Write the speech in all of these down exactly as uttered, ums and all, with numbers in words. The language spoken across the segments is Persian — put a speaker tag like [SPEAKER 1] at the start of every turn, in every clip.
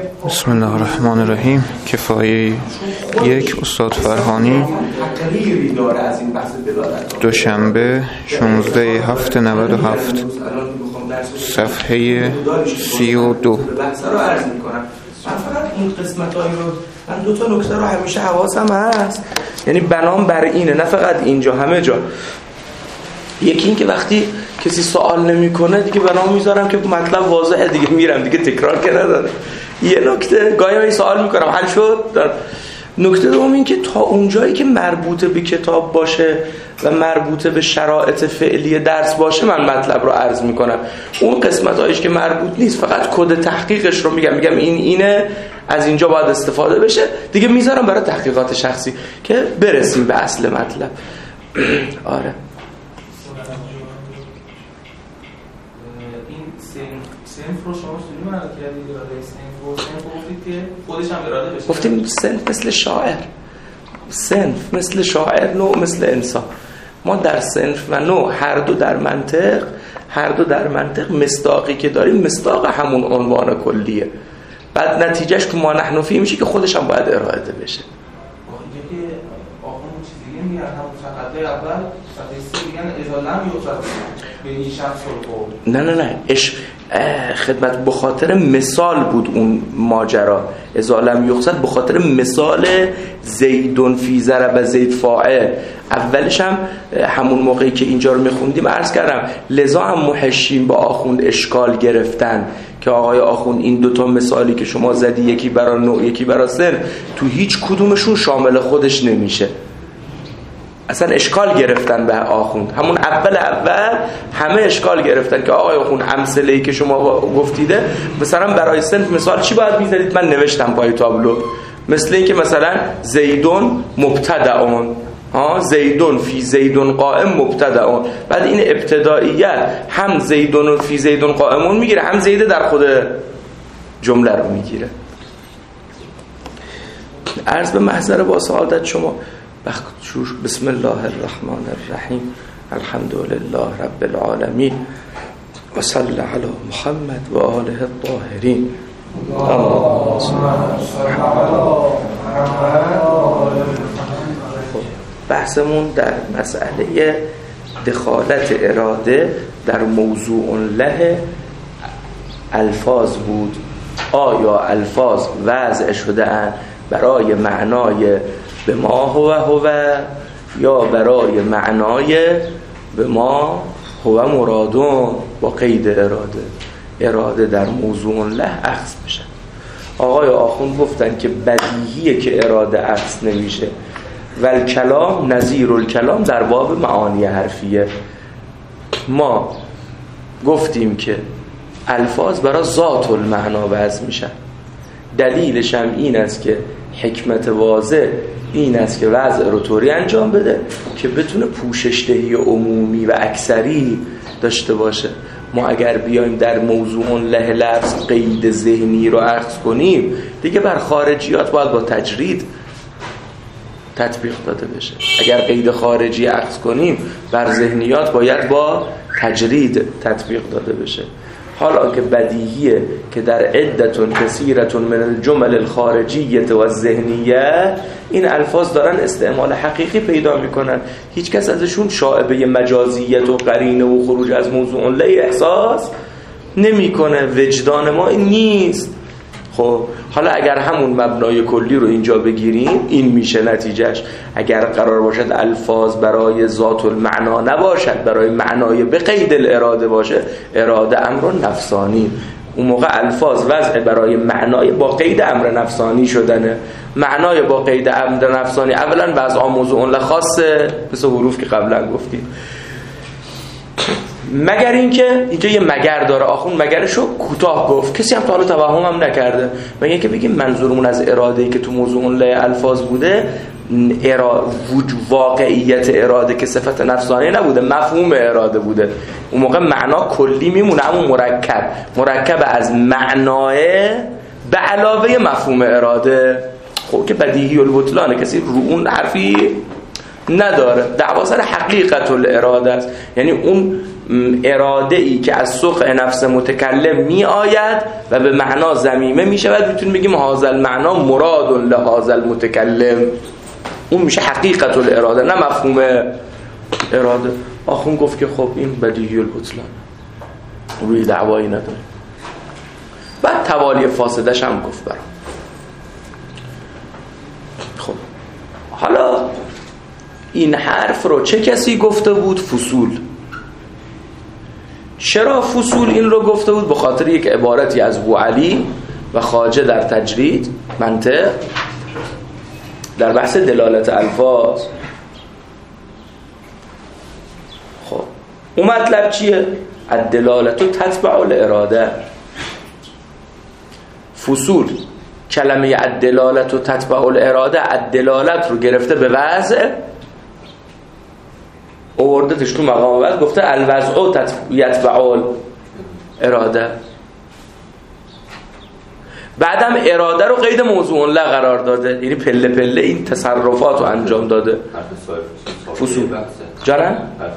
[SPEAKER 1] بسم الله الرحمن الرحیم. کفایه یک، استاد فرهانی، دوشنبه شانزده هفت نود و هفت، صفحه سی و دو.
[SPEAKER 2] من فقط این قسمت‌هایی رو من دو تا نکته رو همیشه حواسم هست، یعنی بنام بر اینه، نه فقط اینجا، همه جا. یکی این که وقتی کسی سوال نمی‌کنه دیگه بنام میذارم که مطلب واضحه، دیگه میرم دیگه تکرار که نداره. یه نکته گاهی سوال می‌کنم حل شد. نکته دوم این که تا اونجایی که مربوطه به کتاب باشه و مربوطه به شرایط فعلی درس باشه من مطلب رو عرض میکنم. اون قسمت هایش که مربوط نیست فقط کد تحقیقش رو میگم میگم این اینه، از اینجا باید استفاده بشه، دیگه میذارم برای تحقیقات شخصی که برسیم به اصل مطلب. آره
[SPEAKER 3] این سنف رو شما چطوری معنا کردید؟ اراده سنف رو سنف گفتید که خودش هم اراده بشه.
[SPEAKER 2] گفتیم سنف مثل شاعر، سنف مثل شاعر، نوع مثل انسان. ما در سنف و نوع هر دو در منطق هر دو در منطق مصداقی که داریم مصداق همون عنوان کلیه. بعد نتیجهش که ما نحن فی میشه که خودش هم باید اراده بشه.
[SPEAKER 3] اینجا که آخون چیز دیگه میگن، همون صفحه اول صفحه سه میگن اذا لم یوصف به این شخص رو.
[SPEAKER 2] نه نه نه اش خدمت به خاطر مثال بود اون ماجرا. اذا لم یوصف به خاطر مثال زیدون فی ضرب زید فاعل. اولش هم همون موقعی که اینجا رو میخوندیم عرض کردم لذا هم محشیم با آخوند اشکال گرفتن که آقای آخوند این دوتا مثالی که شما زدی، یکی برای نوع یکی برای سن، تو هیچ کدومشون شامل خودش نمیشه. اصلا اشکال گرفتن به آخوند. همون اول اول همه اشکال گرفتن که آقای آخوند امثله‌ای که شما گفتیده مثلا برای سن مثال چی باید می‌ذارید؟ من نوشتم پای تابلو، مثل این که مثلا زیدون مبتدعون، ها زیدون فی زیدون قائم مبتدعون. بعد این ابتدائیت هم زیدون فی زیدون قائمون میگیره، هم زیده در خود جمله رو میگیره. عرض به محضر با سعادت شما بسم الله الرحمن الرحیم، الحمد لله رب العالمین و صلی علی محمد و آله الطاهرین. بحثمون در مسئله دخالت اراده در موضوع له الفاظ بود. آیا الفاظ وضع شده اند برای معنای به ما هو هو یا برای معنای به ما هو مرادون با قید اراده؟ اراده در موضوع له اخذ بشه. آقای آخوند گفتن که بدیهیه که اراده اخذ نمیشه و الکلام نظیر الکلام در باب معانی حرفیه. ما گفتیم که الفاظ برای ذات المعنا وضع میشن. دلیلش هم این است که حکمت واضح این است که وضع رو طوری انجام بده که بتونه پوششدهی عمومی و اکثری داشته باشه. ما اگر بیایم در موضوع له لفظ قید ذهنی رو اخذ کنیم دیگه بر خارجیات باید با تجرید تطبیق داده بشه. اگر قید خارجی اخذ کنیم بر ذهنیات باید با تجرید تطبیق داده بشه. حالا که بدیهیه که در عدتون کثیرتون من الجمل الخارجیه و الذهنیه این الفاظ دارن استعمال حقیقی پیدا میکنن، هیچ کس ازشون شائبه مجازیت و قرینه و خروج از موضوع له احساس نمیکنه. وجدان ما این نیست. خب حالا اگر همون مبنای کلی رو اینجا بگیریم این میشه نتیجهش. اگر قرار باشد الفاظ برای ذات المعنا نباشد، برای معنای به قید الاراده باشه، اراده امر نفسانی، اون موقع الفاظ وضع برای معنای با قید امر نفسانی شدنه. معنای با قید امر نفسانی اولا وضع موضوع له خاصه، مثل حروف که قبلا گفتیم. مگر اینکه اینجا یه مگر داره، آخون مگرشو کوتاه گفت، کسی هم تا حالا توهم هم نکرده. مگر اینکه بگیم منظورمون از اراده‌ای که تو موضوع له الفاظ بوده ارا... واقعیت اراده که صفت نفسانی نبوده، مفهوم اراده بوده. اون موقع معنا کلی میمونه، اما مرکب مرکب از معناه به علاوه مفهوم اراده. خب که بدیهی البطلانه، کسی رو اون حرفی نداره. دعوا سر حقیقت الاراده است، یعنی اون اراده ای که از سخ نفس متکلم می آید و به معنا ضمیمه می شود، میتونیم بگیم هذا المعنا مراد لهذا المتکلم. اون میشه حقیقت الاراده، نه مفهوم اراده. آخون گفت که خب این بدیهی البطلان، روی دعوایی نداره. بعد توالی فاسدش هم گفت برام. خب حالا این حرف رو چه کسی گفته بود؟ فصول. چرا فصول این رو گفته بود؟ به خاطر یک عبارتی از ابوعلی و خواجه در تجرید منطق در بحث دلالت الفاظ. خب اون مطلب چیه؟ الدلالت تتبع الاراده. فصول کلمه الدلالت تتبع الاراده، الدلالت رو گرفته به وضع، اوردتش تو مقام بعد گفته الوضع یتبع الاراده. بعدم اراده رو قید موضوع له قرار داده، یعنی پله پله این تصرفات رو انجام داده. فصول جانم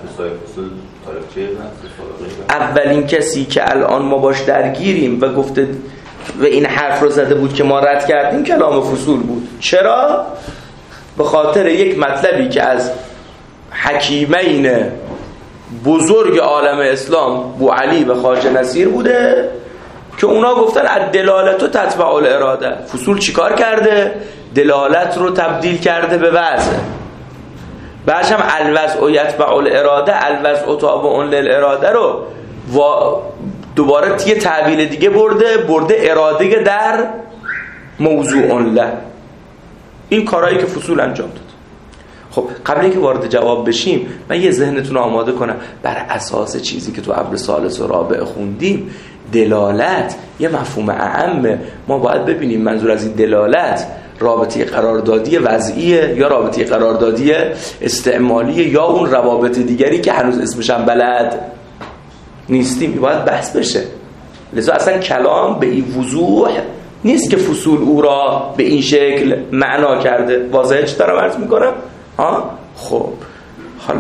[SPEAKER 2] اولین کسی که الان ما باش درگیریم و گفته و این حرف رو زده بود که ما رد کردیم کلام فصول بود. چرا؟ به خاطر یک مطلبی که از حکیمین بزرگ عالم اسلام ابوعلی و خواجه نصیر بوده که اونا گفتن الدلالت و تتبع الاراده. فصول چیکار کرده؟ دلالت رو تبدیل کرده به وضع. بعدش هم الوضع یتبع الاراده، الوضع تابع للاراده رو و دوباره یه تعبیل دیگه برده برده اراده در موضوع له. این کارهایی که فصول انجام داد. خب قبل اینکه وارد جواب بشیم من یه ذهنتون آماده کنم بر اساس چیزی که تو ابر ثالث و رابع خوندیم. دلالت یه مفهوم اعمه. ما باید ببینیم منظور از این دلالت رابطه قراردادی وضعیه یا رابطه قراردادی استعمالیه یا اون روابط دیگری که هنوز اسمش هم بلد نیستیم. باید بحث بشه. لذا اصلا کلام به این وضوح نیست که فصول او را به این شکل معنا کرده. واضحه چی دارم عرض میکنم؟ ها؟ خب حالا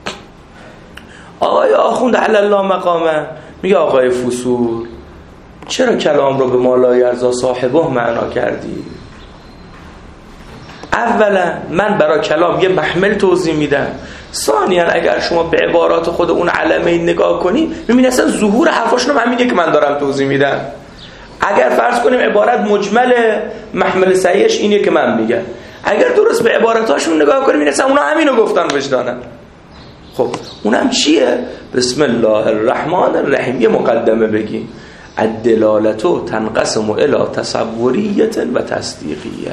[SPEAKER 2] آقای آخوند علی الله مقامه میگه آقای فصول چرا کلام رو به ما لا یرضی صاحبه معنا کردی؟ اولا من برای کلام یه محمل توضیح میدم. ثانیا اگر شما به عبارات خود اون علمه نگاه کنی میبینی اصلا ظهور حرفاشون همینه که من دارم توضیح میدم. اگر فرض کنیم عبارت مجمل محمل صحیحش اینه که من میگم، اگر درست به عباراتاشون نگاه کنیم میبینی اصلا اونا همینو گفتن وجدانن. خب اونم چیه؟ بسم الله الرحمن الرحیم. یه مقدمه بگیم. الدلالتو تنقسم الی تصوریت و تصدیقیه.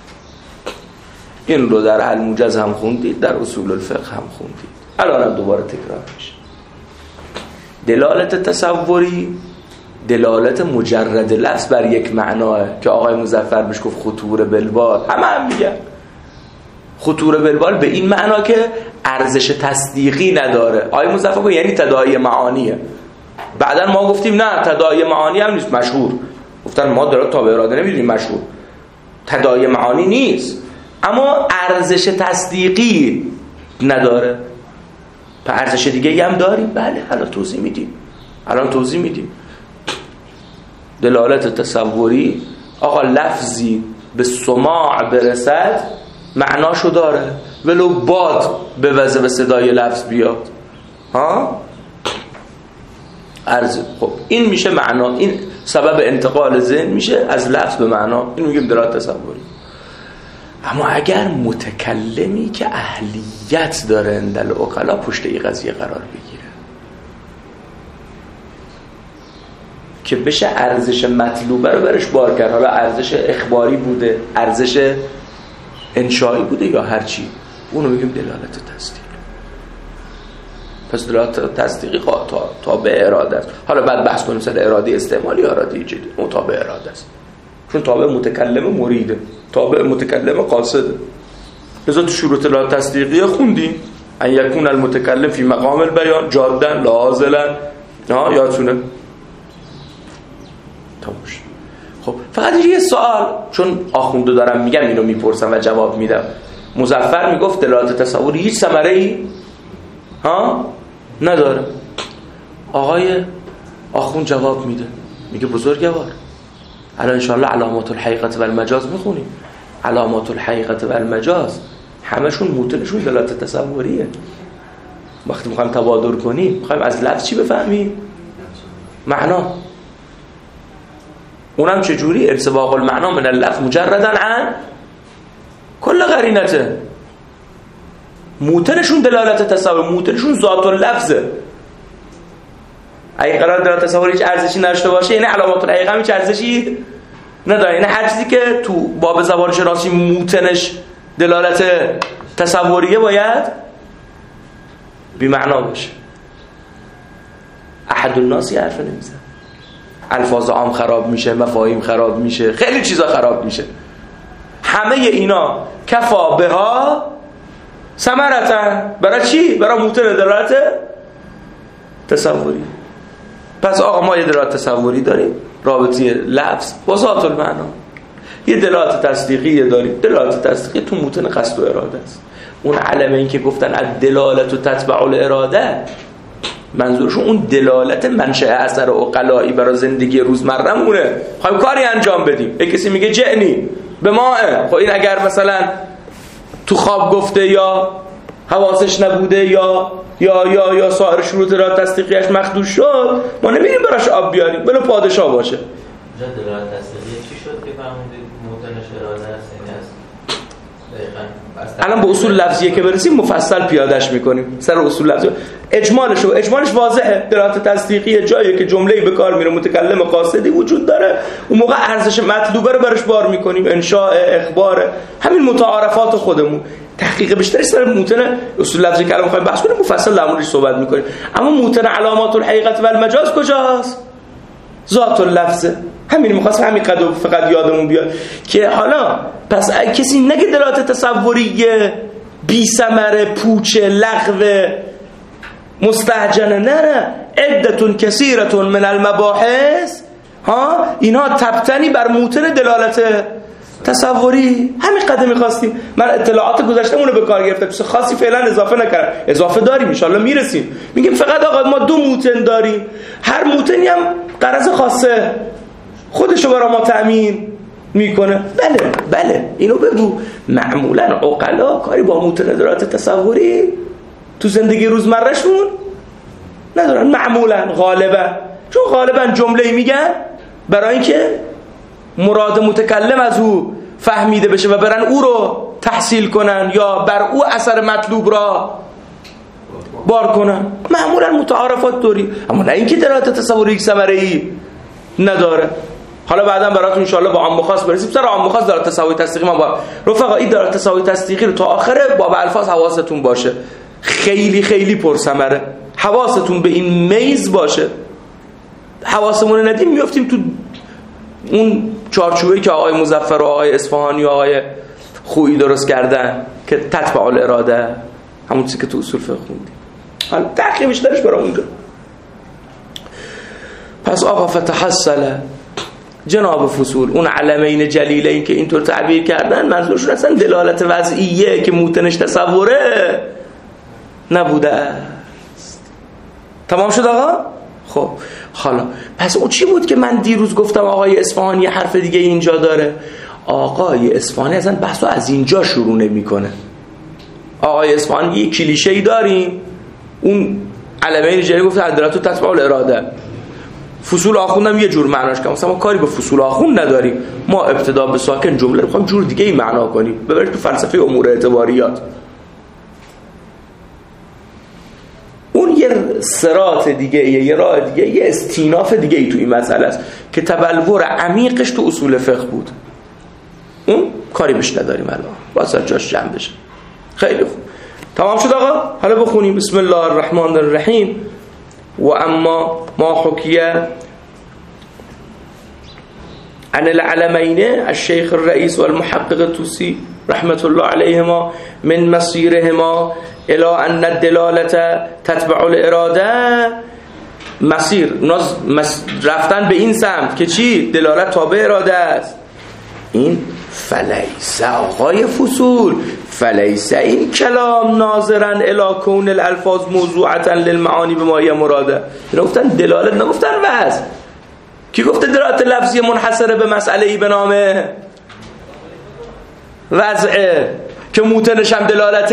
[SPEAKER 2] این رو در الموجز هم خوندید، در اصول الفقه هم خوندید، الان هم دوباره تکرار میشه. دلالت تصوری دلالت مجرد لفظ بر یک معناه که آقای مظفر بهش گفت خطور بالبال. همه هم میگن خطور بالبال به این معنا که ارزش تصدیقی نداره. آقای مظفر گفت یعنی تداعی معانیه. بعدا ما گفتیم نه تداعی معانی هم نیست، مشهور. گفتن ما داره تابع اراده نمیدونیم مشهور. تداعی معانی نیست اما ارزش تصدیقی نداره. پس ارزش دیگه هم داریم. بله الان توضیح میدیم. الان توضیح میدیم. دلالت تصوری آقا لفظی به سماع برسد معناشو داره ولو باد به وزه به صدای لفظ بیاد. ها ارز. خب این میشه معنا، این سبب انتقال ذهن میشه از لفظ به معنا. این میگیم دلالت تصوری. اما اگر متکلمی که اهلیت داره اندل عقلا پشت این قضیه قرار بگیره که بشه ارزش مطلوبه رو برش بار کرد، حالا ارزش اخباری بوده، ارزش انشایی بوده یا هر چی، اونو میگیم دلالت تصدیق. پس دلالت تصدیقی تا تابع اراده است. حالا بعد بحث کنیم سر اراده استعمالی یا اراده جدی. اون تابع اراده است چون تابع متکلم مریده، تابع متکلم قاصده. لذا تو شروط دلالت تصدیقی خوندیم ان یکون المتکلم فی مقام البیان جادا لا عاضلا. ها یادتونه؟ تموش. خب فقط یه سوال، چون آخونده دارم میگم اینو میپرسم و جواب میدم. مظفر میگفت دلالت تصوری هیچ ثمره ای ها نداره. آقای آخوند جواب میده، میگه بزرگوار الان انشاءالله علامات الحقیقت و المجاز میخونیم. علامات الحقیقت و المجاز همشون موتنشون دلالت تصوریه. وقتی میخوایم تبادر کنیم میخوایم از لفظ چی بفهمیم؟ معنا. اونم چجوری؟ ارتباط المعنا من اللفظ مجردن عن کل قرینته. موتنشون دلالت تصور، موتنشون ذات اللفظه. اگه قرار دلالت تصور هیچ ارزشی نداشته باشه یعنی علامات الحقیقه هم هیچ ارزشی نداره. یعنی هر چیزی که تو باب زبان شناسی موتنش دلالت تصوریه باید بی معنا باشه. احد الناس یه حرف نمیزن، الفاظ عام خراب میشه، مفاهیم خراب میشه، خیلی چیزا خراب میشه. همه اینا کفا بها ثمرتن. برای چی؟ برای موتن دلالت تصوری. پس آقا ما یه دلالت تصوری داریم، رابطه لفظ با ذات المعنا. یه دلالت تصدیقی داریم، دلالت تصدیقی تو موتن قصد و اراده است. اون علمه این که گفتن از دلالت و تتبع الاراده، منظورشون اون دلالت منشأ اثر عقلایی برای زندگی روزمره‌مونه. خواهیم کاری انجام بدیم، یک کسی میگه جعنی به ماه، خب این اگر مثلا تو خواب گفته یا حواسش نبوده یا یا یا یا سایر شروط را تصدیقیش مخدوش شد، ما نمیریم براش آب بیاریم بلو پادشاه باشه.
[SPEAKER 4] اونجا دلالت تصدیقی چی شد که فهمیدید موتنش اراده است؟ این است
[SPEAKER 2] الان به اصول لفظیه که برسیم مفصل پیادهش میکنیم. سر اصول لفظی اجمالش و اجمالش واضحه. دلالت تصدیقی جایی که جمله‌ای به کار میره متکلم قاصدی وجود داره، اون موقع ارزش مطلوبه رو برش بار میکنیم، انشاء، اخبار، همین متعارفات خودمون. تحقیق بیشتری سر موتن اصول لفظی که الان می‌خوایم بحث کنیم مفصل در موردش صحبت میکنیم. اما موتن علامات الحقیقت و المجاز کجاست؟ ذات اللفظه. همین می‌خواستم همین قد فقط یادمون بیاد که حالا پس کسی نگه دلالت تصوریه بی ثمره، پوچه، لغو، مستهجنه. نه نه، عدتون کثیرتون من المباحث ها اینها تبتنی بر موتن دلالت تصوری. همین قدر می‌خواستیم. من اطلاعات گذشتهمون رو به کار گرفتم، چیز خاصی فعلا اضافه نکردم. اضافه داریم ان شاءالله میرسیم. میگیم فقط آقا ما دو موتن داریم، هر موتنی هم غرض خاصه خودشو برای ما تأمین میکنه. بله بله اینو بگو. معمولا عقلا کاری با موتن دلالت تصوری تو زندگی روزمرهشون ندارن، معمولا غالبا، چون غالبا جمله میگن برای اینکه مراد متکلم از او فهمیده بشه و برن او رو تحصیل کنن یا بر او اثر مطلوب را بار کنن. معمولا متعارفات دوری، اما نه اینکه دلالت تصوری یک ثمره‌ای نداره. حالا بعدا براتون ان شاء الله با عام خاص برسیم. سر عام خاص دلالت تصوری تصدیقی ما با رفقا این دلالت تصوری تصدیقی رو تا آخره با الفاظ حواستون باشه. خیلی خیلی پرثمره. حواستون به این میز باشه. حواسمون ندیم میافتیم تو اون چارچوبی که آقای مظفر و آقای اصفهانی و آقای خویی درست کردن که تتبع الاراده، همون چیزی که تو اصول فقه خوندیم. حالا تحقیقش درش برام اونجا. پس آقا فتحصل جناب فصول اون علمین جلیله این که اینطور تعبیر کردن منظورشون اصلا دلالت وضعیه که موتنش تصوره نبوده است. تمام شد آقا؟ خب حالا پس اون چی بود که من دیروز گفتم آقای اصفهانی یه حرف دیگه اینجا داره؟ آقای اصفهانی اصلا بحثو از اینجا شروع نمی‌کنه. آقای اصفهانی یه کلیشه‌ای داریم، اون علمین جلیله گفت دلالت و تتبع الاراده. فصول آخوندم یه جور معناش کنم، مثلا ما کاری به فصول آخوند نداریم، ما ابتدا به ساکن جمله رو می‌خوایم جور دیگه ای معنا کنیم. ببرید تو فلسفه امور اعتباریات اون یه صراط دیگه، یه راه دیگه، یه استیناف دیگه ای تو این مسئله است که تبلور عمیقش تو اصول فقه بود. اون کاری بهش نداریم الان، واسه جاش جمع بشه. خیلی خوب، تمام شد آقا. حالا بخونیم بسم الله الرحمن الرحیم. و اما ما حکیه عن العلمین الشیخ الرئیس والمحقق توسی رحمت الله علیهما من مسیرهما الى ان الدلالت تتبع الاراده. مسیر رفتن به این سمت که چی؟ دلالت تابع اراده است. این فلیس آقای فصول فلیس این کلام ناظرن الی کون الالفاظ موضوعتا للمعانی به ما هی مراده. گفتن دلالت، نگفتن وضع. کی گفته دلالت لفظی منحصره به مسئله ای به نام وضعه که موتنش هم دلالت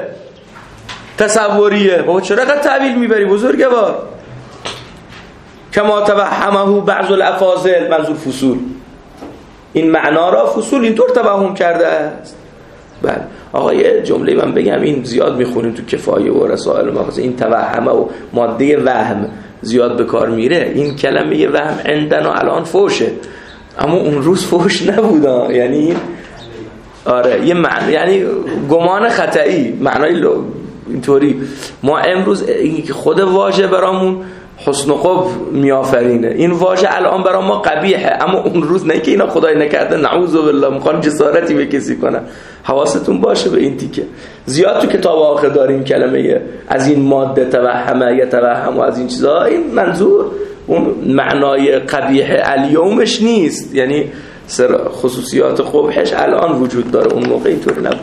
[SPEAKER 2] تصوریه؟ بابا چرا قد تعویل میبری بزرگوار؟ کما توهمه بعض الافاضل، منظور فصول، این معنا را فصول اینطور توهم کرده است. بله آقای جمله من بگم، این زیاد میخونیم تو کفایه و رسائل ماخذ، این توهمه و ماده وهم زیاد به کار میره. این کلمه وهم عندنا الان فوشه، اما اون روز فوش نبوده. یعنی آره یه معنی، یعنی گمان خطئی، معنای اینطوری. ما امروز خود واژه برامون حسن و قبح میآفرینه، این واژه الان برای ما قبیحه، اما اون روز نه که اینا خدای نکرده نعوذ بالله میخوان جسارتی به کسی کنن. حواستون باشه به این تیکه. زیاد تو کتاب آخر داریم کلمه از این ماده توهمه یا توهم و از این چیزا، این منظور اون معنای قبیح الیومش نیست، یعنی خصوصیات قبحش الان وجود داره، اون موقع اینطوری نبود.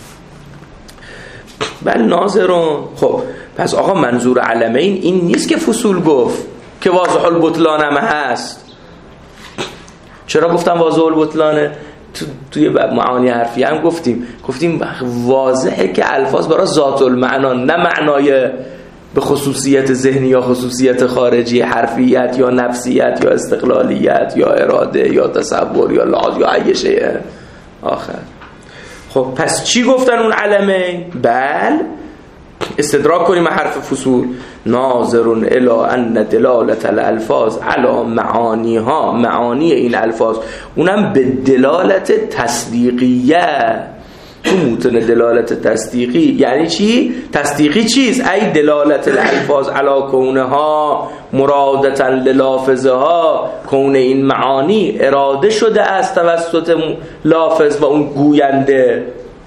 [SPEAKER 2] بل ناظرون. خب پس آقا منظور علمین این نیست که فصول گفت که واضح البطلان هم هست. چرا گفتم واضح البطلانه؟ تو توی معانی حرفی هم گفتیم گفتیم واضحه که الفاظ برای ذات المعنا، نه معنای به خصوصیت ذهنی یا خصوصیت خارجی، حرفیت یا نفسیت یا استقلالیت یا اراده یا تصور یا لحاظ یا ای شیء آخر. خب پس چی گفتن اون علمه؟ بل استدراک کنیم حرف فصول. ناظرون الی ان دلالت الالفاظ علی معانی ها، معانی این الفاظ اونم به دلالت تصدیقیه. تو موتن دلالت تصدیقی یعنی چی؟ تصدیقی چیز؟ ای دلالت الالفاظ علی کونها مرادتا للافظه ها، کون این معانی اراده شده از توسط لافظ و اون گوینده.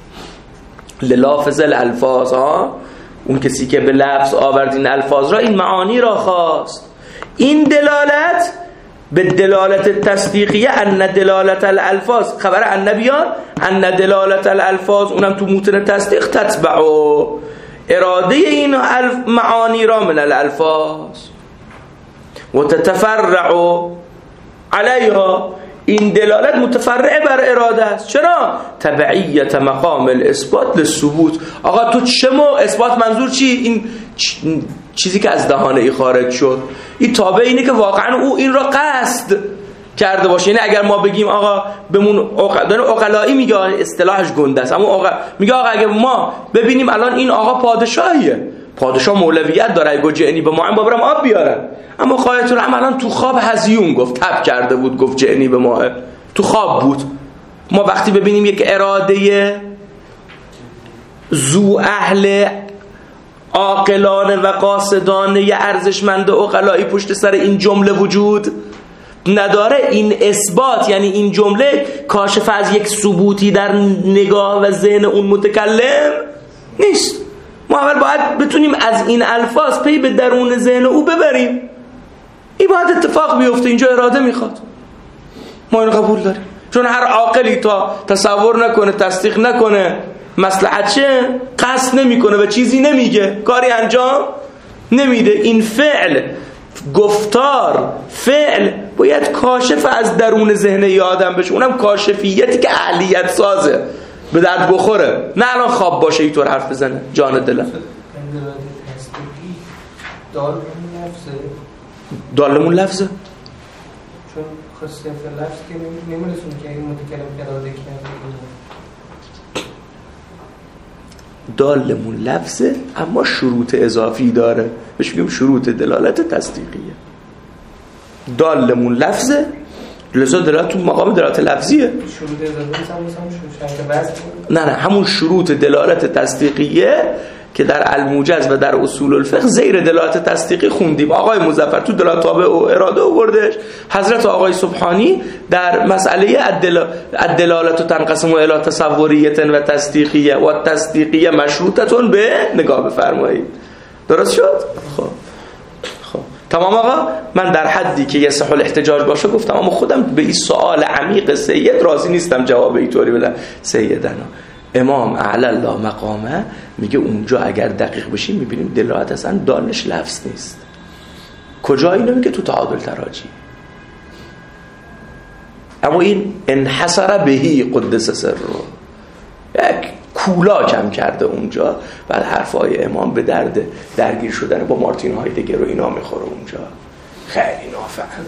[SPEAKER 2] للافظ الالفاظ ها، اون کسی که به لفظ آورد این الفاظ را، این معانی را خواست. این دلالت به دلالت تصدیقیه، ان دلالت الالفاظ خبر ان بیان، ان دلالت الالفاظ اونم تو موتن تصدیق تتبع اراده این معانی را من الالفاظ و تتفرع علیها. این دلالت متفرع بر اراده است. چرا؟ تبعیت مقام الاثبات للثبوت. آقا تو چه اثبات منظور چی؟ این چیزی که از دهانه ای خارج شد، این تابع اینه که واقعا او این را قصد کرده باشه. یعنی اگر ما بگیم آقا بمون عقلایی، میگه اصطلاحش گنده است، اما آقا میگه آقا اگر ما ببینیم الان این آقا پادشاهیه، پادشاه مولویت داره، اگه جعنی به ما هم بابرم آب بیارن، اما قایت الرحمن الان تو خواب هزیون گفت، تب کرده بود گفت جعنی به ما، تو خواب بود. ما وقتی ببینیم یک اراده زو اهل عاقلانه و قاصدانه ی ارزشمند عقلایی پشت سر این جمله وجود نداره، این اثبات یعنی این جمله کاشف از یک ثبوتی در نگاه و ذهن اون متکلم نیست. ما اول باید بتونیم از این الفاظ پی به درون ذهن او ببریم. این باید اتفاق بیفته، اینجا اراده میخواد، ما اینو قبول داریم. چون هر عاقلی تا تصور نکنه، تصدیق نکنه مصلحت چه، قصد نمیکنه و چیزی نمیگه، کاری انجام نمیده. این فعل، گفتار، فعل باید کاشف از درون ذهن ی آدم بشه، اونم کاشفیتی که اهلیت سازه، به درد بخوره، نه الان خواب باشه اینطور حرف بزنه جان دلم. دالمون لفظه،
[SPEAKER 5] چون خاصیت لفظ که نمی‌رسونه که این متکلم اراده کرده.
[SPEAKER 2] دالمون لفظه اما شروط اضافی داره، بهش میگیم شروط دلالت تصدیقیه. دالمون لفظه، لذا دلالت تو مقام دلالت لفظیه.
[SPEAKER 5] شروط اضافی هم مثلا شروط
[SPEAKER 2] نه نه همون شروط دلالت تصدیقیه که در الموجز و در اصول الفقه زیر دلالت تصدیقی خوندیم. آقای مظفر تو دلالت تابع و اراده آوردش، حضرت آقای سبحانی در مسئله الدلالت تنقسم الی تصوریه و تصدیقیه و تصدیقیه مشروطتون به نگاه بفرمایید. درست شد؟ خب خب تمام آقا؟ من در حدی که یصح الاحتجاج باشه گفتم، اما خودم به این سوال عمیق سید راضی نیستم جواب اینطوری بدم. سیدنا امام اعلی الله مقامه میگه اونجا اگر دقیق بشیم میبینیم دلالت اصلا دالش لفظ نیست. کجا اینو میگه؟ تو تعادل تراجی. اما این انحصر بهی قدس سر رو یک کولا کم کرده اونجا. بعد حرفای امام به درد درگیر شدن با مارتین هایدگر رو اینا میخوره اونجا. خیلی نافعل.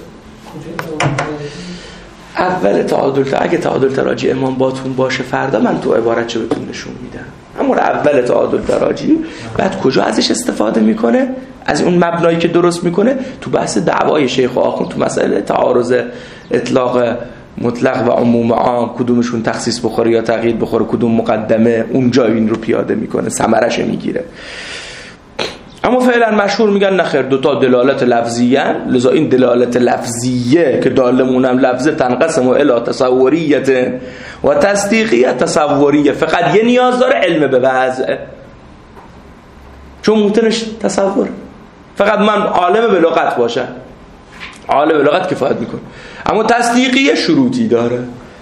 [SPEAKER 2] اول تعادل تراجی، اگه تعادل تراجی امام باتون باشه فردا من تو عبارت چه بهتون نشون میدم. اما اول تعادل تراجی بعد کجا ازش استفاده میکنه؟ از اون مبنایی که درست میکنه تو بحث دعوای شیخ و آخوند تو مسئله تعارض اطلاق مطلق و عموم عام، کدومشون تخصیص بخوره یا تقیید بخوره، کدوم مقدمه، اونجا این رو پیاده میکنه، ثمرش میگیره. اما فعلا مشهور میگن نخیر، دوتا دلالت لفظیه، لذا این دلالت لفظیه که دالمونم لفظه تنقسم الی تصوریت و تصدیقیه. تصوریه فقط یه نیاز داره، علم به وضع، چون موتنش تصور. فقط من عالم به لغت باشم، عالم به لغت کفایت میکنه. اما تصدیقیه شروطی داره.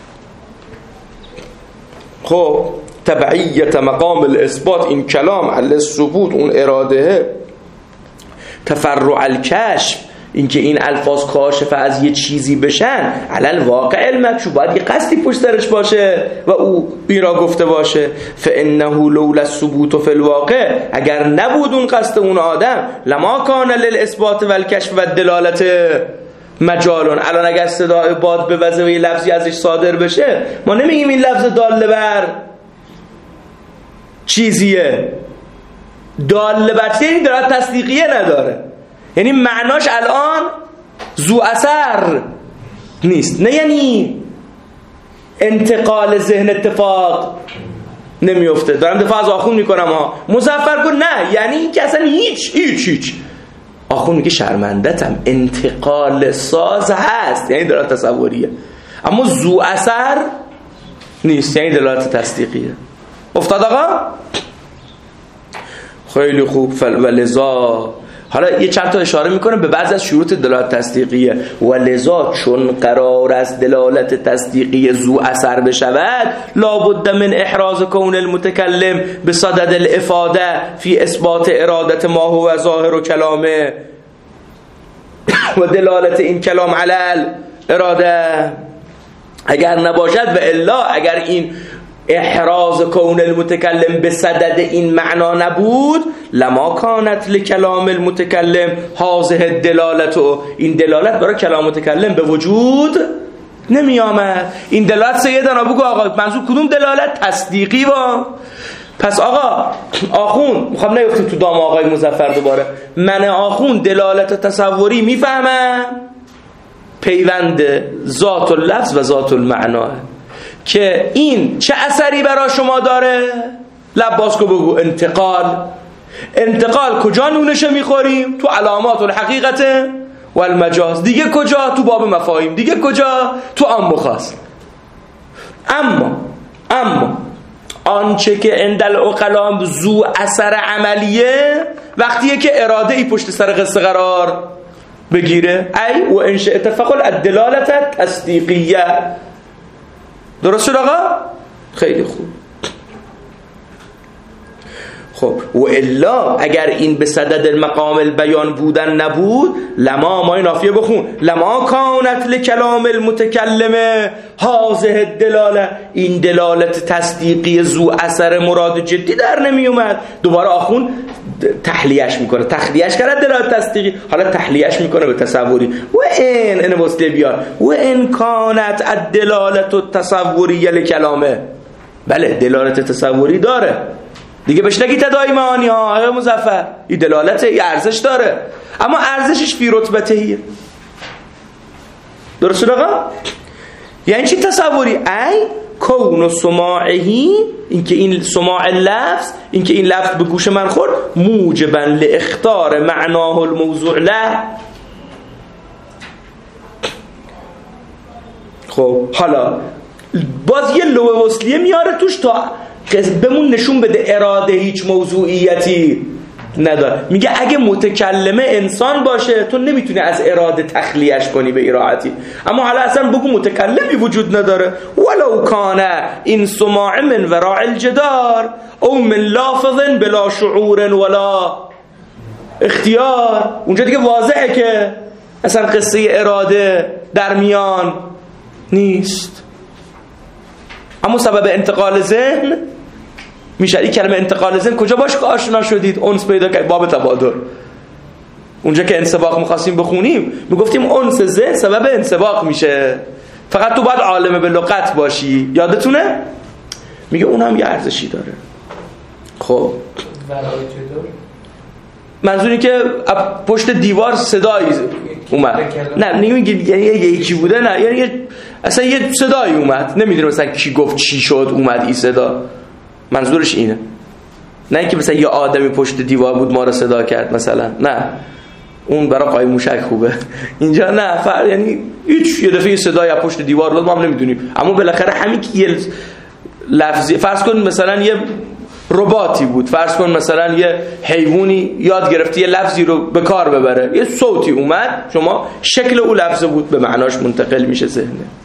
[SPEAKER 2] خب تبعیت مقام الاثبات، این کلام علی الثبوت، اون اراده، تفرع الکشف، این که این الفاظ کاشف از یه چیزی بشن، علی الواقع المکشوف، باید یه قصدی پشت سرش باشه و او این را گفته باشه. فانه لولا الثبوت فی الواقع، اگر نبود اون قصد اون آدم، لما کان للاثبات والکشف والدلالت مجالون. الان اگر صدای باد به وظیفه لفظی ازش صادر بشه، ما نمیگیم این لفظ داله بر چیزیه، داله بر چیزی، یعنی دارد تصدیقیه نداره، یعنی معناش الان ذو اثر نیست. نه یعنی انتقال ذهن اتفاق نمیفته. دارم دفاع از آخوند میکنم ها، مظفر کن، نه یعنی این که اصلا هیچ هیچ هیچ. آخوند میگه شرمندتم، انتقال ساز هست، یعنی دلالت تصوریه، اما ذو اثر نیست، یعنی دلالت تصدیقیه. افتاد آقا؟ خیلی خوب. ولذا حالا یه چند تا اشاره میکنه به بعضی از شروط دلالت تصدیقیه. ولذا چون قرار است دلالت تصدیقی ذو اثر بشود، لابد من احراز کون المتکلم بصدد الافاده فی اثبات ارادت ما هو ظاهر و کلامه و دلالت این کلام علی اراده. اگر نباشد و الا، اگر این احراز کون المتکلم به صدد این معنا نبود، لما کانت لکلام المتکلم هذه دلالت، این دلالت برای کلام متکلم به وجود نمی آمد. این دلالت سیدنا بگو آقا منظور کدوم دلالت؟ تصدیقی با. پس آقا آخوند میخوام نیفتیم تو دام آقای مظفر دوباره، من آخوند دلالت تصوری میفهمم پیوند ذات اللفظ و ذات المعناه، که این چه اثری برای شما داره؟ لب باز کو بگو. انتقال. انتقال کجا نونشه میخوریم؟ تو علامات الحقیقت و المجاز. دیگه کجا؟ تو باب مفاهیم. دیگه کجا؟ تو عام و خاص. اما اما آنچه که عند العقلاء ذو اثر عملیه، وقتیه که اراده ای پشت سر قصه قرار بگیره. ای و ان شئت فقل الدلالت تصدیقیه. درست شد آقا؟ خیلی خوب. خب و الا اگر این به صدد المقام البیان بودن نبود، لما، ما این نافیه بخون، لما کانت لکلام المتکلم هذه الدلاله، این دلالت تصدیقی ذو اثر مراد جدی در نمی اومد. دوباره آخون تحلیهش میکنه، تخلیهش کرد دلالت تصدیقی، حالا تحلیهش میکنه به تصوری. و این این واسطه بیار و ان کانت الدلالت التصوریه لکلامه، بله دلالت تصوری داره دیگه، بهش نگی تداعی معانی ها آقای مظفر، این دلالت ای ارزش داره، اما ارزشش فی رتبتهیه. درست شد آقا؟ یعنی چی تصوری؟ ای کون سماعهی، اینکه این سماع لفظ، اینکه این لفظ به گوش من خورد، موجبا لاختار معناه الموضوع له. خب حالا باز یه لوح وصلیه میاره توش تا بمون نشون بده اراده هیچ موضوعیتی نداره. میگه اگه متکلمه انسان باشه تو نمیتونی از اراده تخلیهش کنی به راحتی، اما حالا اصلا بگو متکلمی وجود نداره، ولو کان این سماع من وراء الجدار او من لافظ بلا شعور ولا اختیار، اونجا دیگه واضحه که اصلا قصه اراده در میان نیست. اما سبب انتقال ذهن میشه. این کلمه انتقال ذهن کجا باش آشنا شدید؟ انس پیدا کرد باب تبادر. اونجا که انسباق می‌خواستیم بخونیم میگفتیم انس ذهن سبب انسباق میشه، فقط تو باید عالم به لغت باشی. یادتونه؟ میگه اون هم یه ارزشی داره. خب منظوری که پشت دیوار صدایی اومد، نه نمیگه یعنی یکی بوده، نه یعنی اصلا یه صدایی اومد، نمیدونه مثلا کی گفت چی شد اومد این صدا، منظورش اینه. نه اینکه مثلا یه آدمی پشت دیوار بود ما رو صدا کرد مثلا، نه اون برای قایم موشک خوبه. اینجا نه، فر یعنی هیچ یه دفعه صدای پشت دیوار بود ما هم نمیدونیم، اما بالاخره همین که یه لفظی، فرض کن مثلا یه رباتی بود، فرض کن مثلا یه حیوانی یاد گرفته یه لفظی رو به کار ببره، یه صوتی اومد، شما شکل اون لفظ بود به معناش منتقل میشه ذهنه.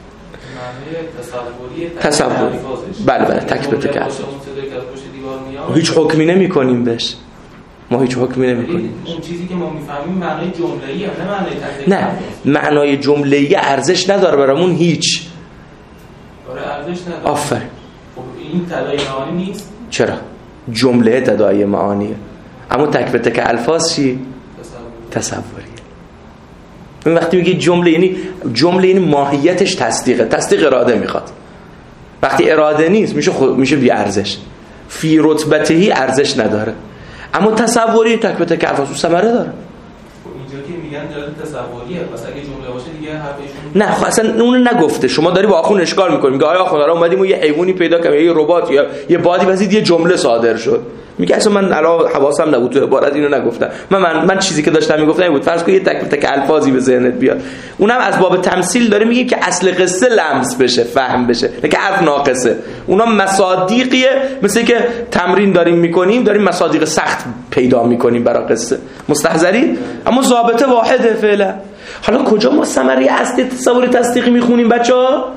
[SPEAKER 2] تصوری. بله بله تک به تک. هیچ حکمی نمی کنیم بهش، ما هیچ حکمی نمی کنیم.
[SPEAKER 3] اون چیزی که ما میفهمیم معنای جمله‌ایه، نه معنای تفسیری.
[SPEAKER 2] نه معنای جمله‌ای ارزش نداره برامون هیچ.
[SPEAKER 3] آره ارزش نداره.
[SPEAKER 2] آفرین.
[SPEAKER 3] خب این تداعی معانی نیست؟
[SPEAKER 2] چرا؟ جمله تداعی معانیه، اما تک به تک الفاظ چی؟ تصوریه. این وقتی میگه جمله یعنی جمله یعنی ماهیتش تصدیقه، تصدیق اراده میخواد. وقتی اراده نیست میشه خود میشه بی ارزش، فی رتبتهی ارزش نداره. اما تصوری تک به تک الفاظ ثمره داره.
[SPEAKER 3] اینجا که میگن داره تصوریه، پس اگه جمله باشه دیگه حرفشون
[SPEAKER 2] نه خب اصلا اون نگفته. شما داری با آخون اشکال میکنی، میگه آیا آخون دارم اومدیم و یه حیوانی پیدا کردیم، یه ربات یا یه بادی وزید یه جمله صادر شد. میگه اصلا من الان حواسم نبود تو عبارت اینو نگفتم، من من, من چیزی که داشتم میگفتم این بود. فرض کن یه تک تک الفاظی به ذهنت بیاد، اونم از باب تمثیل داره میگه که اصل قصه لمس بشه، فهم بشه، نه که حرف ناقصه. اونا مصادیقیه، مثل که تمرین داریم میکنیم، داریم مصادیق سخت پیدا میکنیم برای قصه. مستحضری؟ اما ضابطه واحده فعلا. حالا کجا ما ثمره اصلی تصور تصدیقی میخونیم بچه‌ها؟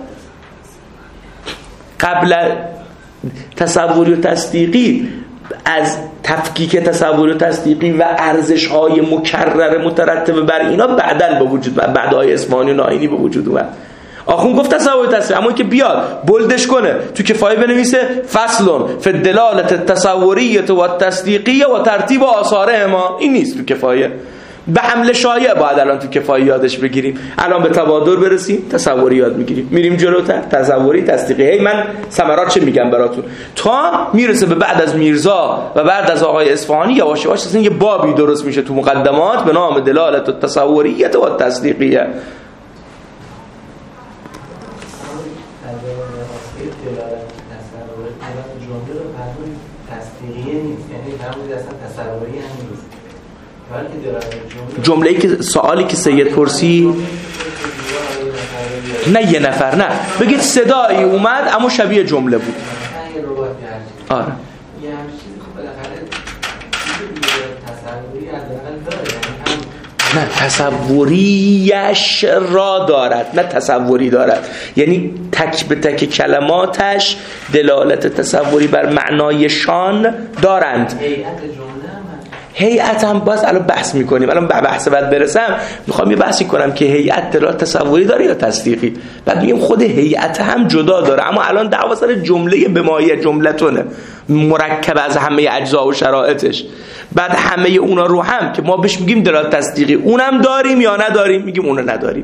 [SPEAKER 2] قبل تصوری و تصدیقی از تفکیک تصور و تصدیقی و ارزش‌های مکرر مترتب بر اینا بعداً به وجود بعدای اصفهانی و ناینی به وجود اومد. آخون گفت تصور و تصدیق، اما که بیاد بولدش کنه تو کفایه بنویسه فصلون فی الدلالة التصوریه و تصدیقیه و ترتیب آثاره ما، این نیست تو کفایه. به حمله شایع باید الان تو کفایه یادش بگیریم. الان به تبادر برسیم تصوری یاد میگیریم، میریم جلوتر تصوری تصدیقی. هی من ثمرات چه میگم براتون تا میرسه به بعد از میرزا و بعد از آقای اصفهانی یواش یواش اصلا یه بابی درست میشه تو مقدمات به نام دلالت التصوریه و تصدیقیه. جمله‌ای که سوالی که سید پرسی نه یه نفر، نه بگید صدایی اومد اما شبیه جمله بود. آره نه تصوریش را دارد، نه تصوری دارد، یعنی تک به تک کلماتش دلالت تصوری بر معنایشان دارند. هیئت هم باز الان بحث میکنیم، الان بحث بعد برسم میخوام یه بحثی کنم که هیئت دلالت تصوری داره یا تصدیقی، بعد میگم خود هیئت هم جدا داره. اما الان دعوا سر جمله به مایه جملتونه مرکب از همه اجزا و شرایطش، بعد همه اونا رو هم که ما بهش میگیم دلالت تصدیقی اونم داریم یا نداریم، میگیم اونو نداریم.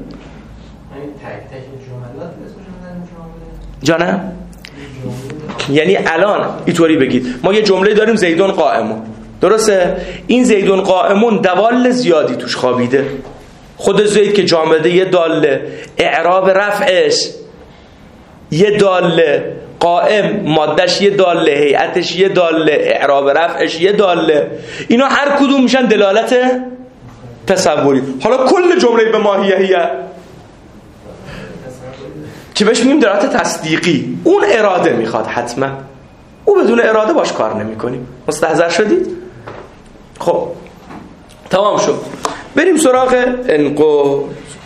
[SPEAKER 2] جانم یعنی الان اینطوری بگید ما یه جمله داریم زیدون قائمون، درسته؟ این زیدون قائمون دوال زیادی توش خوابیده. خود زید که جامده یه داله، اعراب رفعش یه داله، قائم مادش یه داله، هیئتش یه داله، اعراب رفعش یه داله، اینا هر کدوم میشن دلالت تصوری. حالا کل جمله به ماهیه که بهش میگیم دلالت تصدیقی، اون اراده میخواد حتما، او بدون اراده باش کار نمی کنیم. مستحضر شدید؟ خب تمام شد. بریم سراغ انقل.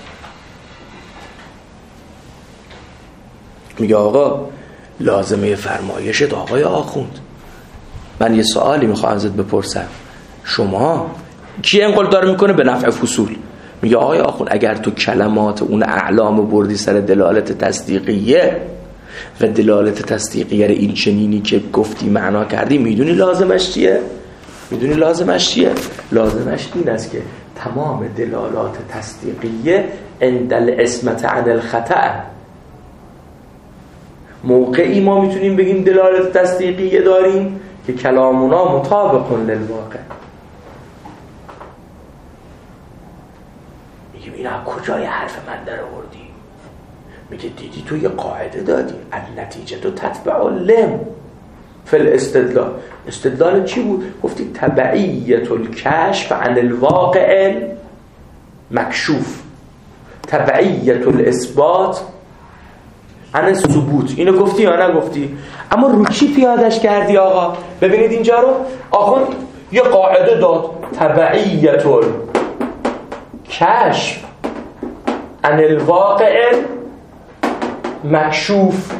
[SPEAKER 2] میگه آقا لازمه فرمایشت آقای آخوند، من یه سوالی میخوام ازت بپرسم، شما کی انقل داره میکنه به نفع فصول؟ میگه آقای آخوند اگر تو کلمات اون اعلام بردی سر دلالت تصدیقیه و دلالت تصدیقیه رو این چنینی که گفتی معنا کردی، میدونی لازمش چیه؟ میدونی لازمش چیه؟ لازمش این است که تمام دلالات تصدیقیه عند العصمت عن الخطأ. موقعی ما میتونیم بگیم دلالت تصدیقیه داریم که کلامونا مطابق للواقع. میگیم این از کجای حرف من در آوردی؟ میگه دیدی تو یه قاعده دادی النتیجه تو تتبع لم فی الاستدلال. استدلال چی بود؟ گفتی تبعیت الکشف عن الواقع مکشوف، تبعیت الاثبات عن الثبوت. اینو گفتی یا نگفتی؟ اما رو چی پیادش کردی آقا؟ ببینید اینجا رو آخوند یه قاعده داد تبعیت الکشف عن الواقع مکشوف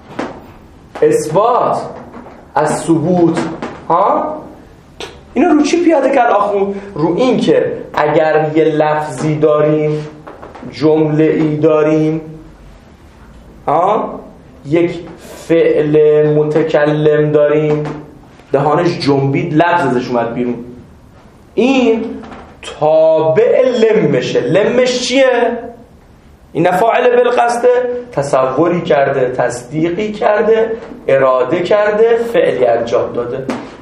[SPEAKER 2] اثبات از ثبوت. ها اینو رو چی پیاده کرد آخوند؟ رو این که اگر یه لفظی داریم، جمله ای داریم، ها یک فعل متکلم داریم، دهانش جنبید، لفظ ازش اومد بیرون، این تابع لمشه. لمش چیه؟ این فاعل بالقصد، تصوری کرده، تصدیقی کرده، اراده کرده، فعلی انجام داده.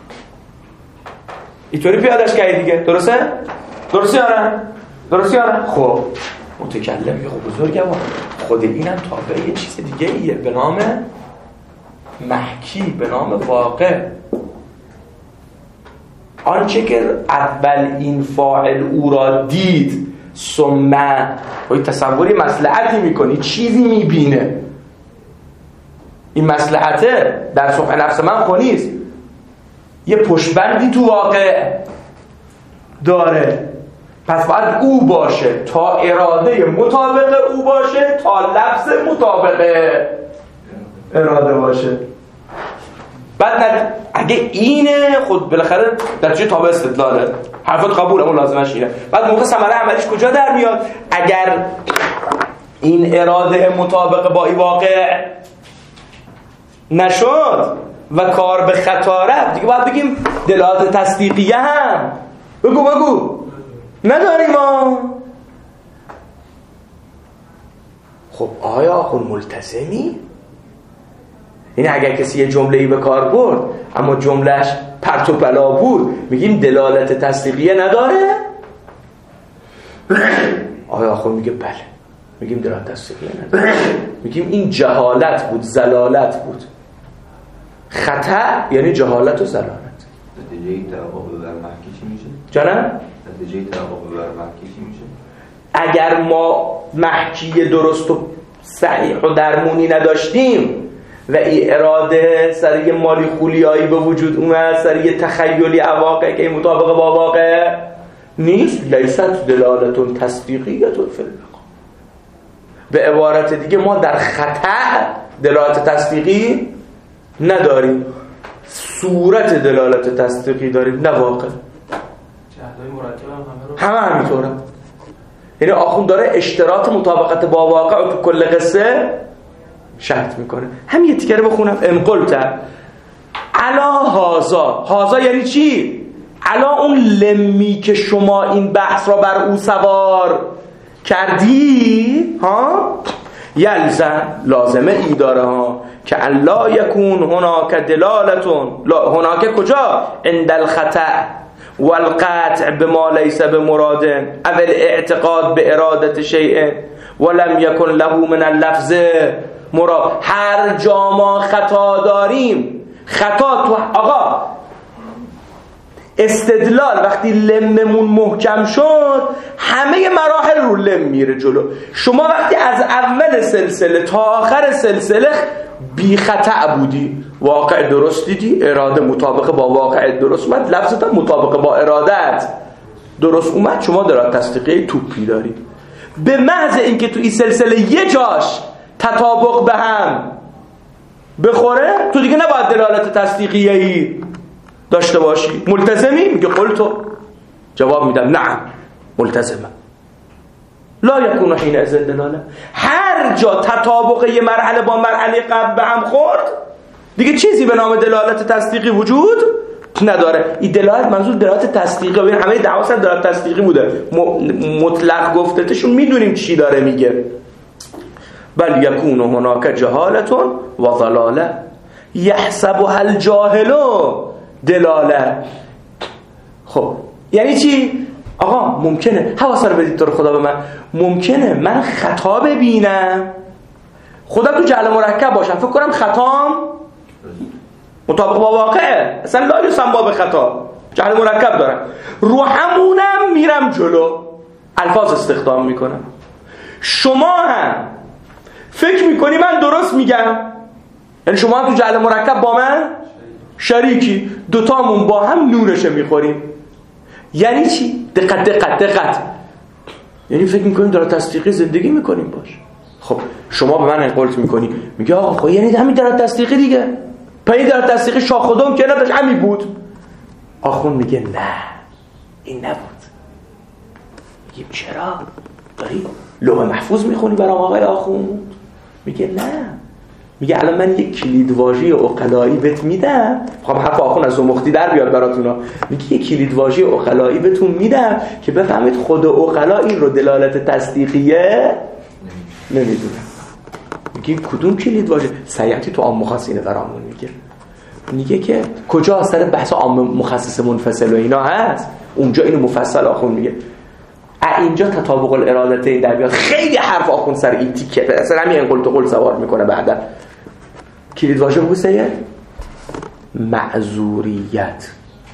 [SPEAKER 2] اینطوری پیادش کردی دیگه. درسته؟ درسته یا نه؟ درسته یا نه؟ خب متکلم یه خب بزرگم خود اینم تابع یه چیز دیگه ایه به نام محکی، به نام واقع. آنچه که اول این فاعل او را دید ثم و تصوری مصلحتی میکنی، چیزی میبینه، این مصلحته در سوق نفس من خونیست، یه پشتبندی تو واقع داره، پس باید او باشه تا اراده مطابق او باشه تا لفظ مطابق اراده باشه. بعد اگه اینه خود بالاخره در چه تابع استدلاله، حرفات قبول، اما لازمش اینه. بعد موقع ثمره عملیش کجا در میاد؟ اگر این اراده مطابق با این واقع نشد و کار به خطا رفت، دیگه باید بگیم دلالت تصدیقیه هم بگو بگو نداریم ما. خب آیا آخون ملتزمی؟ یعنی اگر کسی یه جمله‌ای به کار برد اما جملهش پرت و پلا بود، میگیم دلالت تصدیقیه نداره؟ آیا آخون میگه بله، میگیم دلالت تصدیقیه نداره. میگیم این جهالت بود، زلالت بود. خطا یعنی جهالت و زلالت.
[SPEAKER 6] نتیجه توافق بر محکی چی میشه؟
[SPEAKER 2] جانم؟
[SPEAKER 6] نتیجه توافق بر محکی چی میشه؟
[SPEAKER 2] اگر ما محکی درست و صحیح و درمونی نداشتیم و این اراده سر یه مالی خولیایی به وجود اومد، سر یه تخیلی عواقع که مطابق با واقع نیست، لیست دلالتون تصدیقیتون فی الواقع. به عبارت دیگه ما در خطا دلالت تصدیقی نداریم، صورت دلالت تصدیقی داریم، نه واقع.
[SPEAKER 3] جهدهای مرکب هم همه رو
[SPEAKER 2] همه همینطوره. یعنی آخوند داره اشتراط مطابقت با واقع رو تو کل قصه شرط میکنه. هم یه تیکه رو بخونم. انقلت علا هازا. هازا یعنی چی؟ علا اون لمی که شما این بحث را بر او سوار کردی، ها یلزم لازمه ای داره ها که الا یکون هناک دلالتون، هناک کجا؟ عند الخطأ والقطع بما لیس بمراد او الاعتقاد بارادت شیء ولم یکن له من اللفظ مراد. هر جا ما خطا داریم، خطا تو آقا استدلال وقتی لممون محکم شد همه مراحل رو لم میره جلو. شما وقتی از اول سلسله تا آخر سلسله بی خطا بودی، واقع درست دیدی، اراده مطابق با واقع درست اومد، لفظت مطابق با ارادت درست اومد، شما در تصدیقیه توپی داری. به محض اینکه تو این سلسله یه جاش تطابق به هم بخوره تو دیگه نباید دلالت تصدیقیه‌ای داشته باشی. ملتزمی؟ میگه قل تو. جواب میدم نعم ملتزمم. لا یکون حین از دلاله. هر جا تطابق یه مرحله با مرحله قبل به هم خورد دیگه چیزی به نام دلالت تصدیقی وجود نداره. این دلالت منظور دلالت تصدیقی، ببین همه دعوا سر دلالت تصدیقی بوده، مطلق گفتتشون میدونیم چی داره میگه. بل یکون هناک جهالتون و ضلاله یحسبها الجاهل دلاله. خب یعنی چی؟ آقا ممکنه حواس رو بدید تو رو خدا به من، ممکنه من خطا ببینم، خدا تو جعل مرکب باشم فکر کنم خطام مطابق با واقعه، اصلا لا یسمى به خطا، جعل مرکب دارم، رو همونم میرم جلو الفاظ استخدام میکنم. شما هم فکر میکنی من درست میگم، یعنی شما هم تو جعل مرکب با من شریکی، دوتامون با هم نورشه میخوریم. یعنی چی؟ دقت دقت دقت یعنی فکر میکنیم داره تصدیقی زندگی میکنیم باش. خب شما به من انقلت میکنی، میگه آقا خب یعنی همین داره تصدیقی دیگه، پس این داره تصدیقی شاخ خودم که نداشت همین بود. آخون میگه نه این نبود. میگه چرا؟ داری لوح محفوظ میخونی برام آقای آخون؟ میگه نه. میگه الان من یک کلیدواژه عقلایی بهت میدم، میخوام حرف آخون از زمختی در بیاد براتون. میگه یک کلیدواژه عقلایی بهتون میدم که بفهمید خود عقلا این رو دلالت تصدیقیه نمیدونه. میگه کدوم کلیدواژه؟ سیعتی تو عام مخصصینه برامون میگه. میگه که کجا سر بحث عام مخصص منفصل و اینا هست اونجا اینو مفصل آخون میگه. اینجا تطابق الارادتین در بیاد. خیلی حرف آخون سر این تیکه اصلا همین انقل تو قل سوار میکنه. بعدا کلید واژه بگو سید معذوریت.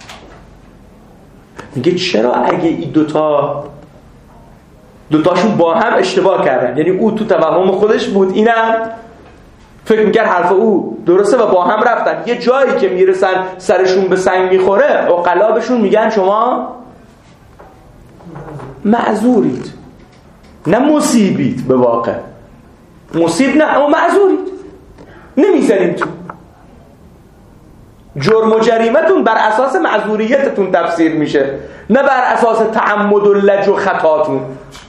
[SPEAKER 2] میگه چرا اگه این دوتا دوتاشون با هم اشتباه کردن، یعنی او تو توهم خودش بود اینم فکر میکرد حرف او درسته و با هم رفتن، یه جایی که میرسن سرشون به سنگ میخوره عقلا بهشون میگن شما معذورید، نه مصیبید. به واقع مصیب نه اما معذورید، نمیزنیم تو. جرم و جریمتون بر اساس معذوریتتون تفسیر میشه، نه بر اساس تعمد و لج و خطاتون.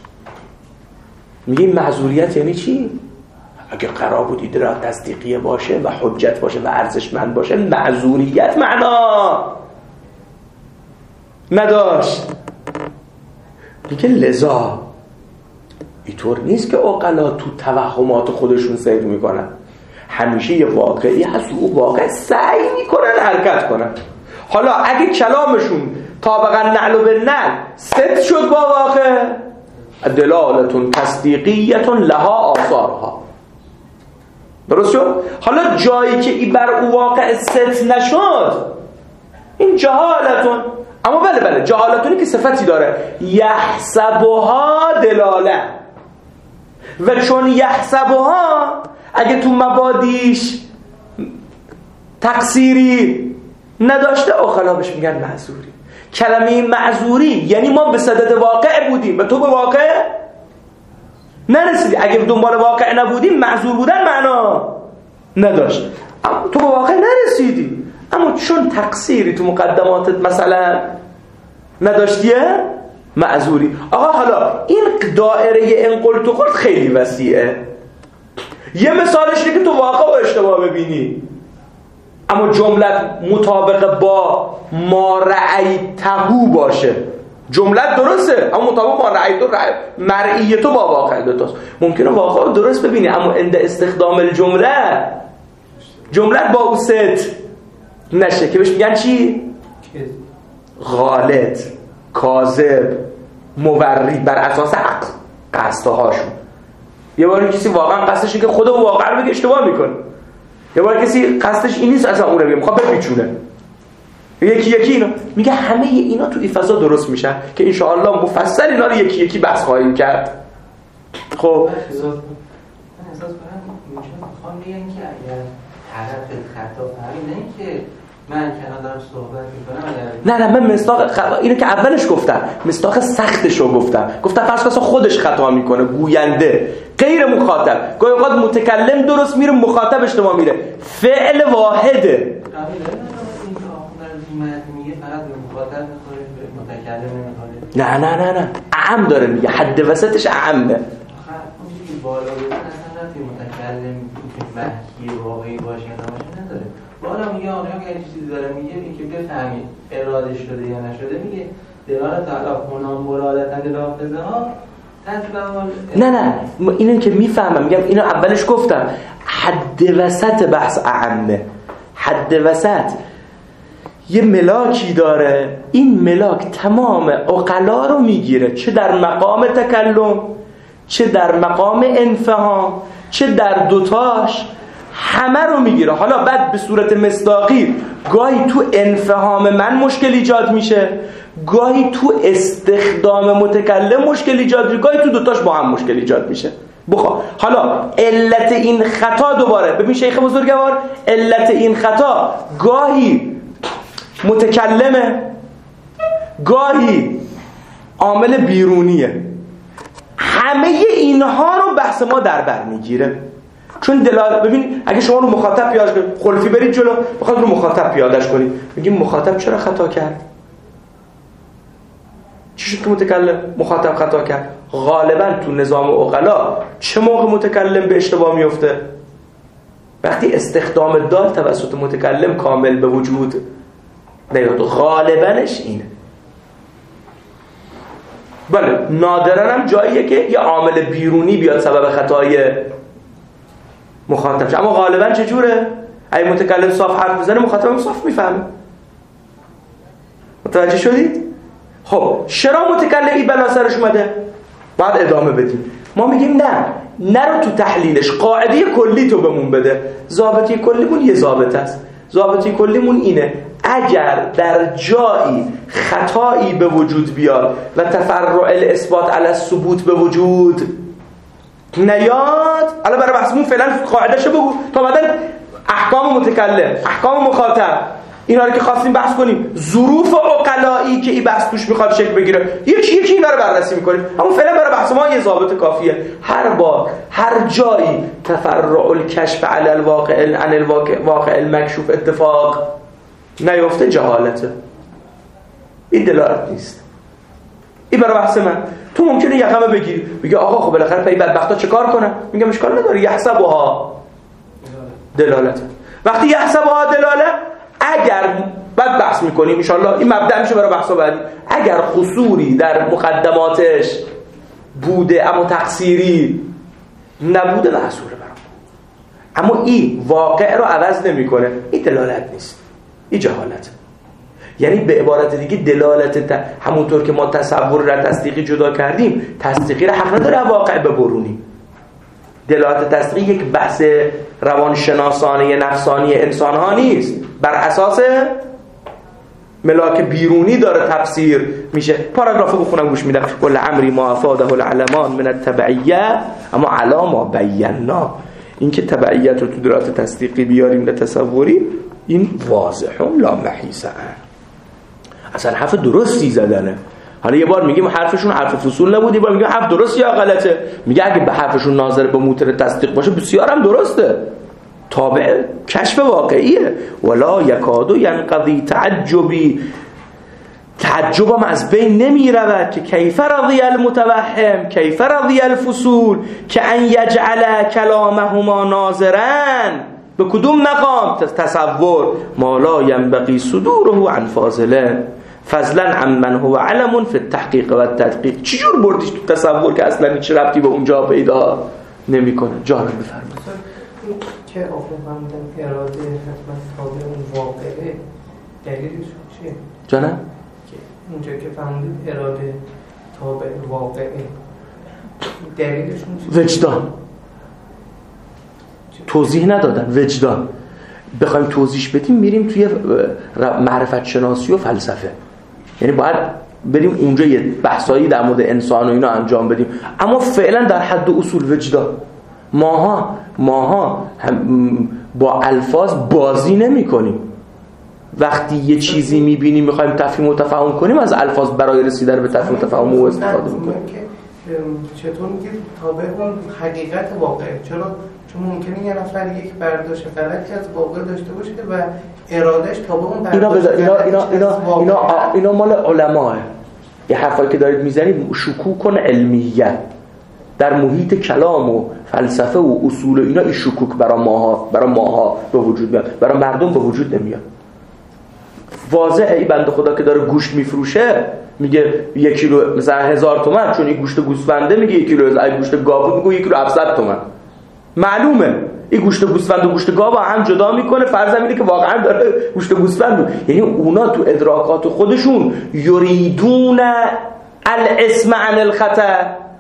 [SPEAKER 2] میگیم معذوریت یعنی چی؟ اگه قرار بود ایده تصدیقیه باشه و حجت باشه و ارزشمند باشه، معذوریت معنا نداشت. میگه لذا اینطور نیست که عقلا تو توهمات خودشون سیر میکنن، همیشه یه واقعی هست او واقع سعی میکنن حرکت کنن. حالا اگه کلامشون طابقا نعل و بالنعل ست شد با واقع، دلالتون تصدیقیتون لها آثارها، درست شد؟ حالا جایی که این بر او واقع ست نشد این جهالتون. اما بله بله جهالتونی که صفتی داره، یحسبها دلاله، و چون یحسبها اگه تو مبادیش تقصیری نداشته عقلا بهش میگن معذوری. کلمه معذوری یعنی ما به صدد واقع بودیم و تو به واقع نرسیدی. اگه دنبال واقع نبودیم معذور بودن معنا نداشت، اما تو به واقع نرسیدی، اما چون تقصیری تو مقدماتت مثلا نداشتیه معذوری. آقا حالا این دایره انقل تو قلت خیلی وسیعه. یه مثالش اینه که تو واقع و اشتباه ببینی اما جملت مطابق با ما رأیتهو باشه. جملت درسته اما مطابق ما رأیتو رأی مرئی تو با واقع دوتاست. ممکنه واقع درست ببینی اما عند استخدام الجمله جملت با او ست نشه که بهش میگن چی؟ غالط، کاذب، مورد بر اساس عقل قصدهاشون. یه بار کسی واقعا قصدشه که خود واقعا رو بگه اشتباه میکنه، یه بار کسی قصدش این نیست اصلا اون رو بگه میخواد بپیچونه. یکی یکی اینا میگه همه اینا تو این فضا درست میشن که انشاءالله مفصل اینا رو یکی یکی بحث خواهیم کرد. خب
[SPEAKER 7] من احساس کنم میخوام بگم که اگر طرف خطا فهمید، نه اینکه من کنار دارم صحبت میکنم
[SPEAKER 2] نه نه من مصداق خطا اینو که اولش گفتم، مصداق سختش رو گفتم گفتم فرض کن خودش خطا میکنه، گوینده غیر مخاطب، گاهی اوقات متکلم درست میره مخاطب اشتباه میره، فعل واحده.
[SPEAKER 7] میگه فقط به مخاطب میخوره به متکلم نمیخوره.
[SPEAKER 2] نه نه نه نه اعم داره میگه، حد وسطش اعمه.
[SPEAKER 7] بالا بودن اصلا رفتی متکلم که محکی واقعی باشه یا نباشه نداره. بالا میگه آقا اگه چیزی داره میگه این که بفهمید اراده شده یا نشده، میگه دلالت علی هنا مرادت لافظه ها تطبیق.
[SPEAKER 2] نه نه اینو که میفهمم، میگم اینو اولش گفتم حد وسط بحث اعمه. حد وسط یه ملاکی داره، این ملاک تمام عقلا رو میگیره، چه در مقام تکلم چه در مقام انفهام چه در دوتاش، همه رو میگیره. حالا بعد به صورت مصداقی گاهی تو انفهام من مشکل ایجاد میشه، گاهی تو استخدام متکلم مشکل ایجاد میشه، گاهی تو دوتاش با هم مشکل ایجاد میشه. بخواه حالا علت این خطا دوباره ببین شیخ بزرگوار، علت این خطا گاهی متکلمه، گاهی عامل بیرونیه. همه اینها رو بحث ما در بر میگیره. چون دلالت ببین اگه شما رو مخاطب پیادهش کنید، خلفی برید جلو بخواد رو مخاطب پیادهش کنید، میگیم مخاطب چرا خطا کرد؟ چی شد که متکلم مخاطب خطا کرد؟ غالبا تو نظام عقلا چه موقع متکلم به اشتباه میفته؟ وقتی استخدام دال توسط متکلم کامل به وجود نیاد. غالبنش اینه. بله نادرا هم جاییه که یه عامل بیرونی بیاد سبب خطای مخاطب شه، اما غالبا چجوره؟ اگه متکلم صاف حرف بزنه مخاطب صاف میفهمه. متوجه شدید؟ خب چرا متکلمی بلا سرش اومده؟ باید ادامه بدیم. ما میگیم نه نرو تو تحلیلش، قاعده کلی تو بمون بده. ضابطه کلیمون یه ضابطه است. ضابطه کلیمون اینه اگر در جایی خطایی به وجود بیاد و تفرع الاثبات علی الثبوت به وجود نیاد، الان برای بحثمون فعلا قاعدهشو بگو تا بعدن احکام متکلم، احکام مخاطب، اینا رو که خواستیم بحث کنیم، ظروف عقلایی که این بحث توش میخواد شکل بگیره، یکی یکی اینا رو بررسی میکنیم. اما فعلا برای بحث ما یه ضابط کافیه. هر بار هر جایی تفرع الکشف علی الواقع عن الواقع المکشوف اتفاق نیفته جهالته، این دلالت نیست. این برای بحث من. تو ممکنه یقمه بگیری بگی آقا خب بالاخره پای بدبختا چه کار کنم؟ میگم اشکال نداره، یحسبها دلالت. وقتی یحسبها دلالت اگر بعد بحث میکنیم ان شاءالله، این مبدأ میشه برای بحث بعدی. اگر قصوری در مقدماتش بوده اما تقصیری نبوده محصوله برام، اما این واقع رو عوض نمیکنه، این دلالت نیست، این جهالت. یعنی به عبارت دیگه دلالت ت... همونطور که ما تصور را تصدیقی جدا کردیم، تصدیقی را حق نداره واقع ببرونیم. دلالت تصدیقی یک بحث روانشناسانه نفسانی انسان ها نیست، بر اساس ملاک بیرونی داره تفسیر میشه. پاراگرافو بخونم گوش میدم. کل امری ما افاده العلمان من التبعیه اما علا ما بینا. این که تبعیت رو تو دلالت تصدیقی بیاریم به تصوری، این واضحه لا محیصه، اصلا حرف درستی زدنه. حالا یه بار میگیم حرفشون حرف فصول نبود، یه بار میگیم حرف درست یا غلطه. میگه اگه به حرفشون ناظر به موتر تصدیق باشه بسیار هم درسته، تابع کشف واقعیه. ولا یکادو ینقضی تعجبی، تعجبم از بین نمی رود که کیف رضی المتوهم کیف رضی الفصول که ان یجعل کلامهما ناظرن به کدوم مقام؟ تصور ما لا ینبغی صدوره عن فاضله فضلا عن من هو علم فی التحقیق و التدقیق. چجور بردیش تو تصور که اصلا هیچ ربطی به اونجا پیدا نمیکنه؟ جانم بفرمایید.
[SPEAKER 5] که آخه فهمیدم اراده حتما تابع اون واقعه، دلیلش چیه؟
[SPEAKER 2] جانم؟
[SPEAKER 5] اونجا که فهمیدیم اراده تابع واقعه، دلیلش چیه؟
[SPEAKER 2] وجدان. توضیح ندادن. وجدان بخوایم توضیح بدیم میریم توی معرفت شناسی و فلسفه، یعنی باید بریم اونجا یه بحثایی در مورد انسان و اینا انجام بدیم. اما فعلا در حد اصول وجدان ماها ماها با الفاظ بازی نمی کنیم. وقتی یه چیزی میبینیم میخوایم تفهیم و تفاهم کنیم از الفاظ برای رسیدن به تفهیم و تفاهم او استفاده میکنیم.
[SPEAKER 5] چطور میگید تابع اون حقیقت واقع؟ چرا؟ چون ممکنه یه نفر یک برداشت غلطی از واقع داشته باشه و ارادهش تابع اون برداشت
[SPEAKER 2] اینا اینا اینا اینا اینا, اینا مال علماه. یه حرفایی که دارید میزنید شکوک کن علمیه در محیط کلام و فلسفه و اصول و اینا، این شکوک برای ماها برای ماها به وجود میاد، برای مردم به وجود نمیاد. واضحه این بنده خدا که داره گوشت میفروشه میگه یک کیلو مثلا هزار تومان، چون این گوشت گوسفنده میگه یک کیلو، این گوشت گاو میگه یک کیلو هفتصد تومان. معلومه این گوشت گوسفند و گوشت گاو هم جدا میکنه، فرض اینه که واقعا داره گوشت گوسفند، یعنی اونا تو ادراکات خودشون یریدون الاسم عن الخطا،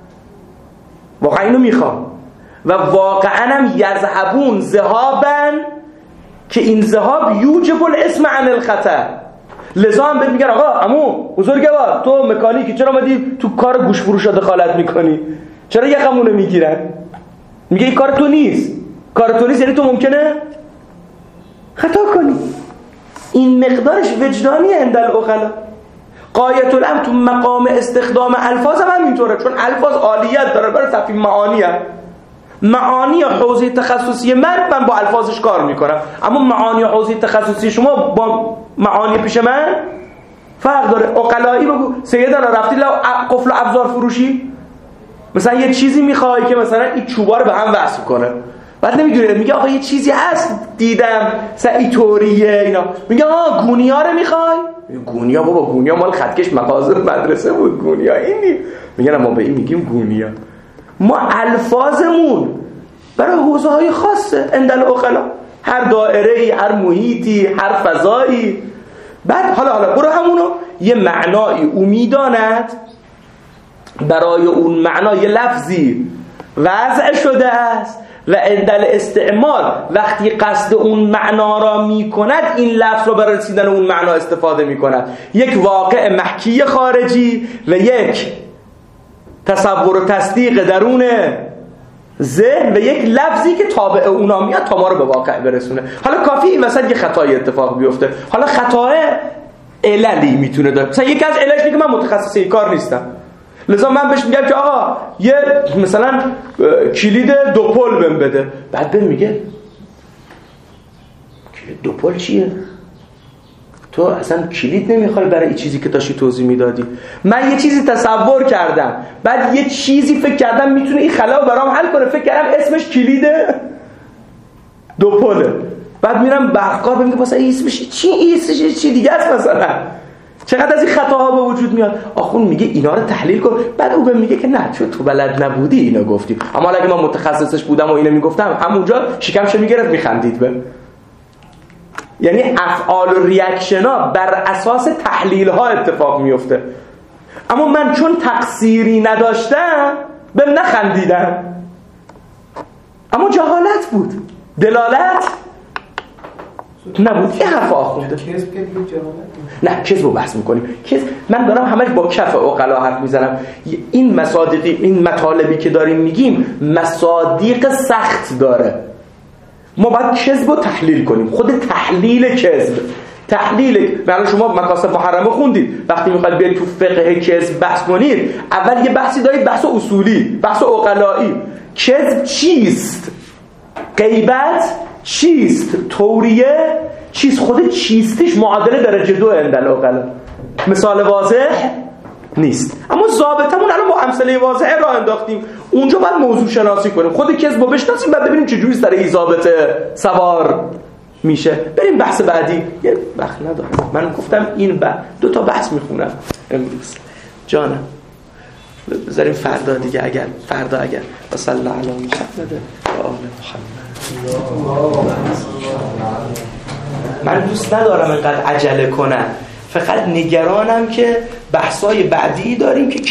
[SPEAKER 2] واقعا اینو میخوام و واقعا هم یذهبون ذهابا که این ذهاب یوجب الاسم عن الخطا. لذا هم بهت میگن آقا عمو بزرگوار تو مکانیکی چرا اومدی تو کار گوش فروشا دخالت میکنی؟ چرا یقمونو میگیرن؟ میگه این کار تو نیست. کار تو نیست یعنی تو ممکنه خطا کنی. این مقدارش وجدانیه عند العقلا. غایت الامر تو مقام استخدام الفاظ هم اینطوره، چون الفاظ عالیت داره برای تفهیم معانی هم. معانی حوزه تخصصی من من با الفاظش کار میکنم، اما معانی حوزه تخصصی شما با معانی پیش من فرق داره. عقلایی بگو سیدانا رفتی لو قفل و ابزار فروشی، مثلا یه چیزی میخوای که مثلا این چوبا رو به هم وصل کنه، بعد نمیدونه میگه آقا یه چیزی هست دیدم مثلا این طوریه اینا، میگه آقا گونیا رو میخوای؟ گونیا بابا گونیا مال خطکش مغازه مدرسه بود، گونیا اینی. میگن ما به این میگیم گونیا. ما الفاظمون برای حوزه های خاصه عند العقلا، هر دائره‌ای، هر محیطی، هر فضایی. بعد حالا حالا برو همونو یه معنایی او میداند، برای اون معنا یه لفظی وضع شده است و عند الاستعمال وقتی قصد اون معنا را میکند این لفظ رو برای رسیدن اون معنا استفاده میکند. یک واقع محکی خارجی و یک تصور و تصدیق درون ذهن و یک لفظی که تابع اونا میاد تا ما رو به واقع برسونه. حالا کافی این وسط یه خطای اتفاق بیفته. حالا خطای عللی میتونه داره. مثلا یک از علش میگه من متخصص این کار نیستم، لذا من بهش میگم که آقا یه مثلا کلید دوپل بهم بده، بعد بهم میگه کلید دوپل چیه؟ تو اصلا کلید نمیخوای برای این چیزی که داشتی توضیح میدادی. من یه چیزی تصور کردم، بعد یه چیزی فکر کردم میتونه این خلا رو برام حل کنه، فکر کردم اسمش کلید دوپله، بعد میرم برقار بهم میگه واسه اسمش چی؟ اسمش چی دیگه است مثلا. چقدر از این خطاها به وجود میاد. آخون میگه اینا رو تحلیل کن، بعد او بهم میگه که نه چون تو بلد نبودی اینا گفتی، اما اگه من متخصصش بودم و اینو میگفتم همونجا شکمش میگرفت میخندید به. یعنی افعال و ریاکشن ها بر اساس تحلیل ها اتفاق میفته، اما من چون تقصیری نداشتم بهم نخندیدم، اما جهالت بود، دلالت نبود. یه حرف آخونده
[SPEAKER 5] کذب که دیگه جهالت
[SPEAKER 2] نه، کذب رو بحث میکنیم. کذب من دارم همش با کف عقلا حرف میزنم. این مصادیقی این مطالبی که داریم میگیم مصادیق سخت داره. ما باید کذب رو تحلیل کنیم. خود تحلیل کذب، تحلیل مثلا شما مکاسب محرمه خوندید، وقتی میخواید بیاید تو فقه کذب بحث کنید اول یه بحثی دارید، بحث اصولی، بحث عقلایی. کذب چیست؟ غیبت چیست؟ توریه چیست؟ خود چیستش معادله درجه دو عند العقلا. مثال واضح نیست، اما ضابطمون الان با امثله واضحه راه انداختیم. اونجا باید موضوع شناسی کنیم، خود کذب رو بشناسیم، بعد ببینیم چجوری سر این ضابطه سوار میشه. بریم بحث بعدی. یه وقت ندارم، من گفتم این بعد دو تا بحث میخونم امروز جانم، بذاریم فردا دیگه، اگر فردا اگر و صلی الله علی محمد و آل محمد. من دوست ندارم اینقدر عجله کنم، فقط نگرانم که بحثای بعدی داریم که